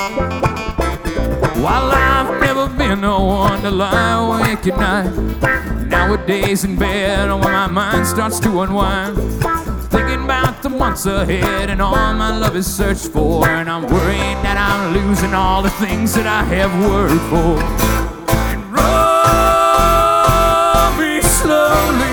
While I've never been the one to lie awake at night, nowadays in bed when my mind starts to unwind, thinking about the months ahead and all my love is searched for, and I'm worried that I'm losing all the things that I have worked for.